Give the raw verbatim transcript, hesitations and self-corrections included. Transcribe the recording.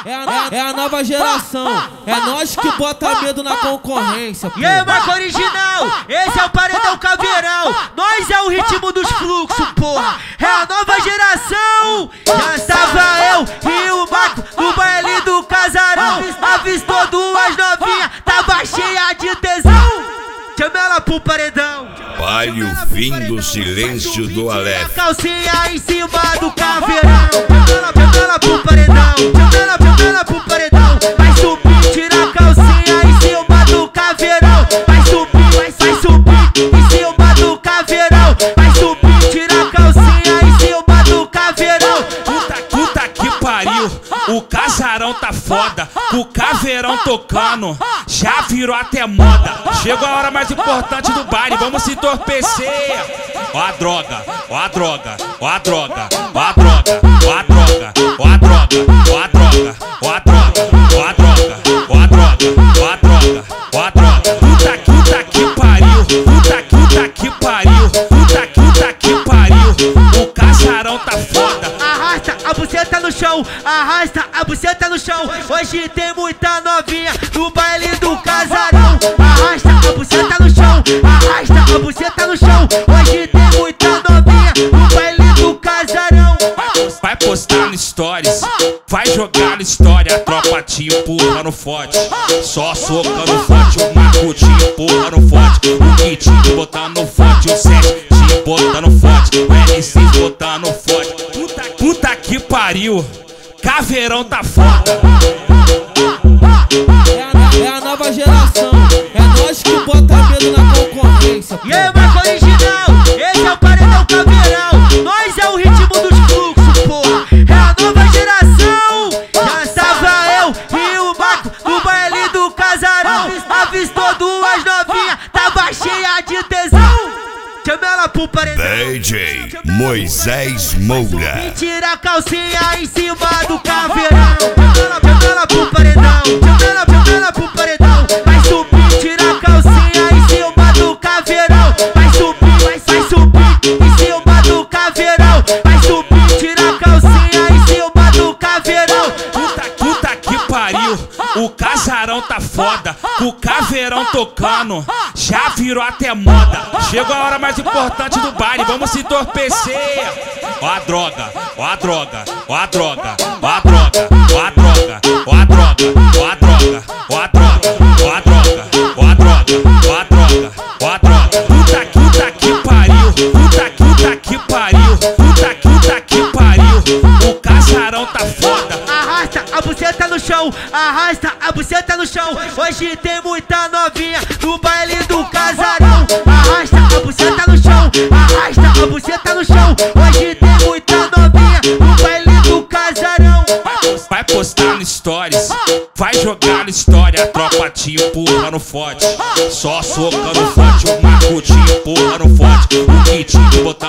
É a, é a nova geração, é nós que bota medo na concorrência. E aí, marca original, esse é o Paredão Caveirão. Nós é o ritmo dos fluxos, porra. É a nova geração. Já estava eu e o Marco no baile do casarão. Avistou duas novinhas, tava cheia de tesão. Chama ela pro paredão. Vale o fim do silêncio do Aleph. Calcinha em cima do caveirão. Chama ela pro paredão. Chama ela, chama ela pro paredão. Vai subir, tira a calcinha em cima do caveirão. Vai subir, vai, vai subir em cima do caveirão. Vai subir, tira a calcinha em cima do caveirão. Puta, puta que pariu, o casarão tá foda, o caveirão tocando, já virou até moda. Chegou a hora mais importante do baile, vamos se entorpecer. Ó a droga, ó a droga, ó a droga, ó a droga, ó a droga, ó a droga, ó a droga, ó a droga, ó a droga, ó a droga, ó a droga, ó a droga. Puta, puta que pariu, puta, puta que pariu, puta, puta que pariu, o casarão tá foda. Arrasta a buceta no chão, arrasta a buceta no chão. Hoje tem muita novinha no baile do casarão. Arrasta a buceta no chão, arrasta a buceta no chão. Hoje tem muita novinha no baile do casarão. Vai postar no stories, vai jogar na história. A tropa te empurrando forte, só socando forte. O Marco te empurrando forte, o Kit botando forte, o sete te botando forte, o L seis botando forte. Puta, puta que pariu, caveirão tá foda. É a, é a nova geração, é nós que bota medo na concorrência. E aí, marca original, esse é o Paredão Caveirão. Nós é o ritmo dos fluxos, porra. É a nova geração. Já estava eu e o Marco no baile do casarão. Avistou duas novinhas, tava cheia de tesão. Chama ela pro paredão. D J Moisés Moura. E tira a calcinha em cima do caveirão. Chama ela pro paredão. Chama ela, chama ela pro paredão. Vai subir, tira a calcinha em cima do caveirão. Vai subir, vai, vai subir em cima do caveirão. Vai subir, tira a calcinha em cima do caveirão. Puta, puta que pariu, o casarão tá foda, o caveirão tocando, já virou até moda. Chegou a hora mais importante do baile, vamos se entorpecer. Ó a droga, ó a droga, ó a droga, ó a droga, ó a droga, ó a droga, ó a droga, ó a droga, ó a droga, ó a droga, ó a droga, ó a droga. Puta, puta que pariu, puta, puta que pariu, puta, puta que pariu, o casarão tá foda. Arrasta a buceta no chão, arrasta a buceta no chão. Hoje tem muita novinha no baile do casarão. Arrasta a buceta no chão, arrasta a buceta no chão. Hoje tem muita novinha no baile do casarão. Vai postar no stories, vai jogar na história. A tropa te empurrando forte, só socando forte. O Marco te empurrando forte, o Kit botando